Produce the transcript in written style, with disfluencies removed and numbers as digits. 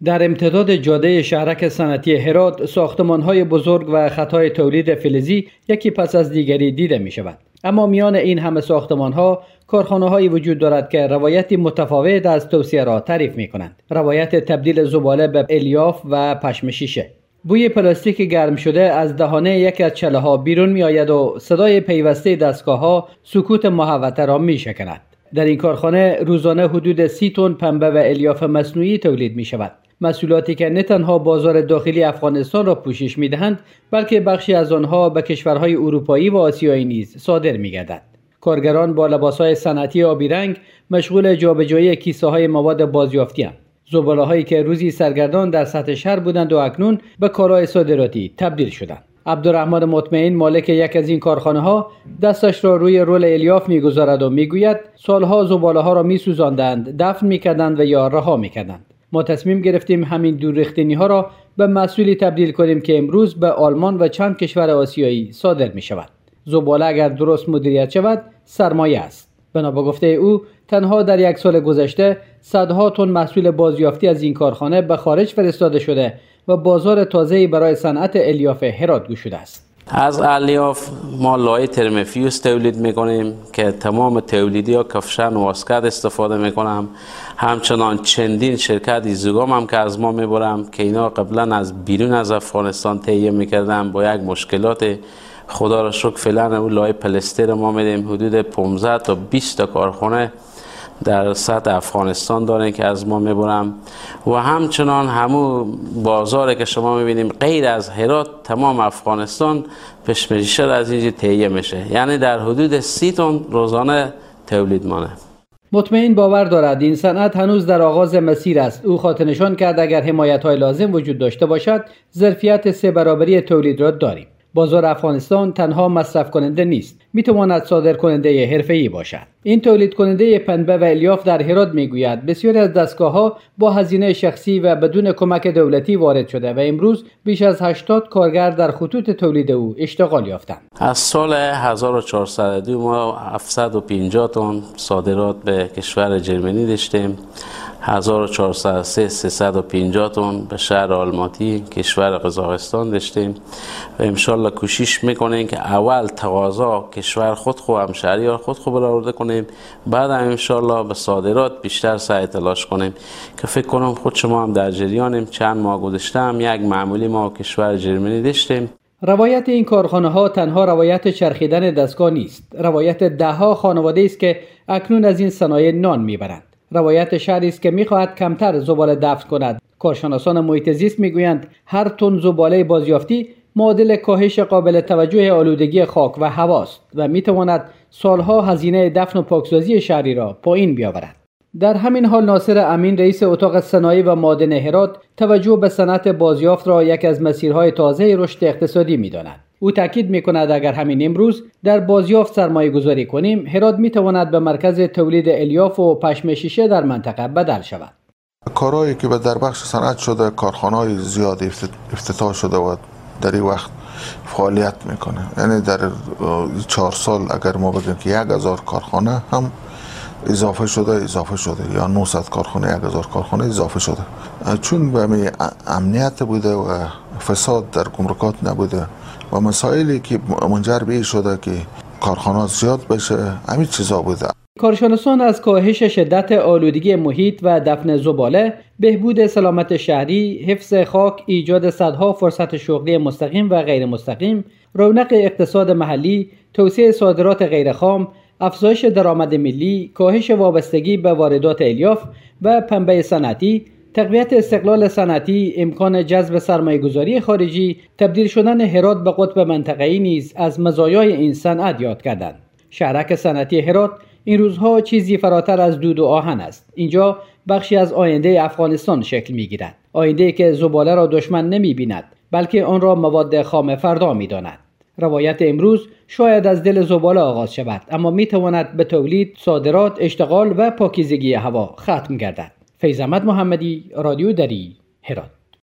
در امتداد جاده شهرک صنعتی هرات، ساختمان‌های بزرگ و خطای تولید فلزی یکی پس از دیگری دیده می‌شود. اما میان این همه ساختمان‌ها، کارخانه‌هایی وجود دارد که روایتی متفاوت از توسعه را تعریف می‌کنند. روایت تبدیل زباله به الیاف و پشم شیشه. بوی پلاستیک گرم شده از دهانه یکی از چله‌ها بیرون می‌آید و صدای پیوسته دستگاه‌ها سکوت محوطه را می‌شکند. در این کارخانه روزانه حدود 30 تن پنبه و الیاف مصنوعی تولید می‌شود. محصولاتی که نه تنها بازار داخلی افغانستان را پوشش می‌دهند، بلکه بخشی از آنها به کشورهای اروپایی و آسیایی نیز صادر می‌گردد. کارگران با لباس‌های صنعتی آبی رنگ مشغول جابجایی کیسه‌های مواد بازیافتی‌اند. زباله‌هایی که روزی سرگردان در سطح شهر بودند و اکنون به کالای صادراتی تبدیل شدند. عبدالرحمن مطمئن، مالک یک از این کارخانه‌ها، دستش را روی رول الیاف می‌گذارد و می‌گوید سالها زباله‌ها را می‌سوزاندند، دفن می‌کردند و یا رها می‌کردند. ما تصمیم گرفتیم همین دورریختنی‌ها را به محصولی تبدیل کنیم که امروز به آلمان و چند کشور آسیایی صادر می‌شود. زباله اگر درست مدیریت شود، سرمایه است. بنا به گفته او، تنها در یک سال گذشته صدها تن محصول بازیافتی از این کارخانه به خارج فرستاده شده و بازار تازه‌ای برای صنعت الیاف هرات گشوده است. از الیاف ما لایه ترمفیوس تولید میکنیم که تمام تولیدی ها کفشن و واسکت استفاده میکنم. همچنان چندین شرکت ایزوگام هم که از ما میبرم که اینا قبلا از بیرون از افغانستان تهیه میکردن با یک مشکلات. خدا را شکر فعلا اون لایه پلستر ما میدیم. حدود 15 تا 20 تا کارخانه در سطح افغانستان دارن که از ما میبرم و همچنان همون بازاری که شما میبینیم غیر از هرات تمام افغانستان پشمشیشه از اینجا تهیه میشه، یعنی در حدود 30 تن روزانه تولید مانه. مطمئن باور دارد این صنعت هنوز در آغاز مسیر است. او خاطر نشان کرد اگر حمایت‌های لازم وجود داشته باشد، ظرفیت 3 برابری تولید را داریم. بازار افغانستان تنها مصرف کننده نیست، میتواند صادر کننده حرفه‌ای باشد. این تولید کننده پنبه و الیاف در هرات میگوید بسیاری از دستگاه‌ها با هزینه شخصی و بدون کمک دولتی وارد شده و امروز بیش از 80 کارگر در خطوط تولید او اشتغال یافتند. از سال 1402 ما 750 تن صادرات به کشور جرمنی داشتیم. 1403 350 تن به شهر آلماتی کشور قزاقستان داشتیم و انشالله کوشش میکنیم که اول تقاضا کشور خود خو همشهریار خود خو برآورده کنیم، بعد هم انشالله به صادرات بیشتر سعی تلاش کنیم که فکر کنم خود شما هم در جریانیم. چند ماه گذشته هم یک معمولی ما کشور جرمنی داشتیم. روایت این کارخانه ها تنها روایت چرخیدن دستگاه نیست، روایت دهها خانواده است که اکنون از این صنایع نان میبرند. روایت شهری است که میخواهد کمتر زباله دفن کند. کارشناسان محیط زیست میگویند هر تن زباله بازیافتی معادل کاهش قابل توجه آلودگی خاک و هواست و میتواند سالها هزینه دفن و پاکسازی شهری را پایین بیاورد. در همین حال ناصر امین، رئیس اتاق صنایع و معادن هرات، توجه به صنعت بازیافت را یک از مسیرهای تازه رشد اقتصادی می‌داند. او تاکید می‌کند اگر همین امروز در بازیافت سرمایه گذاری کنیم، هرات می‌تواند به مرکز تولید الیاف و پشم شیشه در منطقه بدل شود. کارهایی که در بخش صنعت شده، کارخانه‌های زیادی افتتاح شده و در این وقت فعالیت میکنه. یعنی در 4 سال اگر ما بگیم که 1000 کارخانه هم اضافه شده یا 900 کارخانه 1000 کارخانه اضافه شده، چون به امنیت بوده و فساد در گمرکات نبوده و مسائلی که منجر به این شده که کارخانه زیاد بشه، همین چیزا بوده. کارشناسان از کاهش شدت آلودگی محیط و دفن زباله، بهبود سلامت شهری، حفظ خاک، ایجاد صدها فرصت شغلی مستقیم و غیر مستقیم، رونق اقتصاد محلی، توسعه صادرات غیرخام، افزایش درآمد ملی، کاهش وابستگی به واردات الیاف و پنبه صنعتی، تقویت استقلال صنعتی، امکان جذب سرمایه‌گذاری خارجی، تبدیل شدن هرات به قطب منطقه‌ای نیز از مزایای این صنعت یاد کردند. شهرک صنعتی هرات این روزها چیزی فراتر از دود و آهن است. اینجا بخشی از آینده افغانستان شکل می‌گیرد. آینده‌ای که زباله را دشمن نمی‌بیند، بلکه آن را مواد خام فردا می‌داند. روایت امروز شاید از دل زباله آغاز شود، اما می‌تواند به تولید، صادرات، اشتغال و پاکیزگی هوا ختم گردد. فیض احمد محمدی، رادیو دری، هرات.